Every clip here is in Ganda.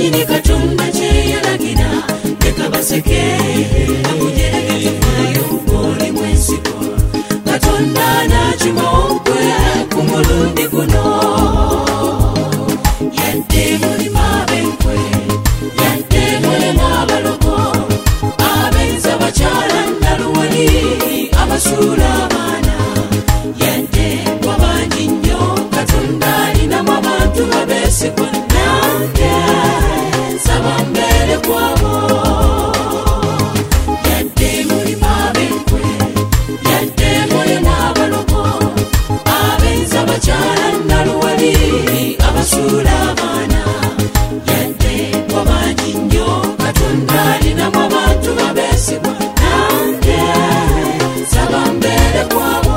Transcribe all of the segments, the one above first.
nyini katonda kyeyalagira leka baseke akugerageza kwayo oli mwensiko katonda nakimogwe ku mulundi guno yadde mulima abenkwe yadde mulema abalogo abenza bakyala naluwali abasuula abaana yadde wabangi nnyo katonda alinamu abantu babeesigwa nange nsaba mbeere kwabo yadde mulima abenkwe yadde mulema abalogo abenza bakyala naluwali abasuula abaana yadde wabangi nnyo katonda alinamu abantu babeesigwa nange nsaba mbeere kwabo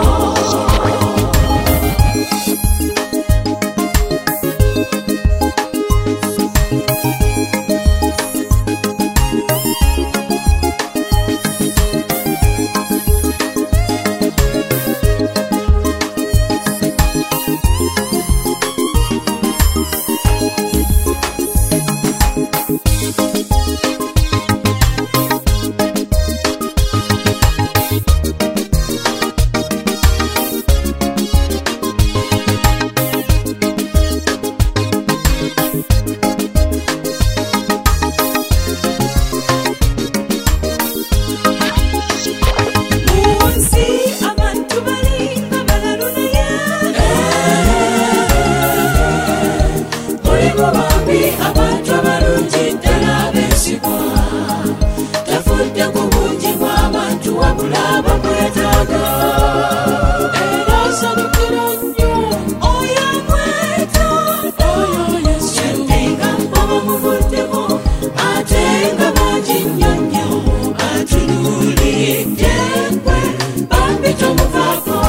abantu abalungi ddala abeesigwa tafudde ku bungi bw'abantu wabula abamwetaaga era asanyukira nnyo oyo amwetaaga yadde nga mbo bamuvuddeko ate nga bangi nnyo nnyo batunuulidde nkwe bambi tomuvaako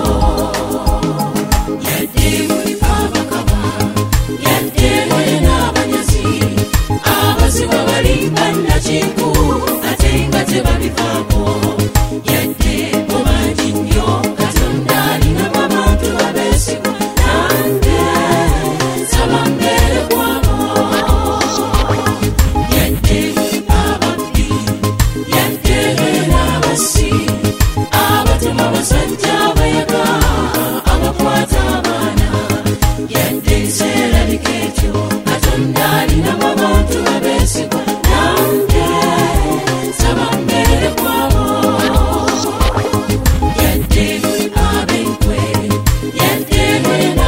yadde mulimu abakaba yadde mulina abanyazi abazibu abalimba nakinku ate nga tebabivaako yadde mubangi nnyo katonda alinamu abantu babeesigwa nange nsaba mbeere kwabo yadde mulina ababbi yadde mulina abassi abatema abasajja abayaga abakwata abaana yadde nseerabika etyo katonda alinamu abantu babeesigwa nange nsaba mbeere kwabo yadde mulina abenkwe yadde mulina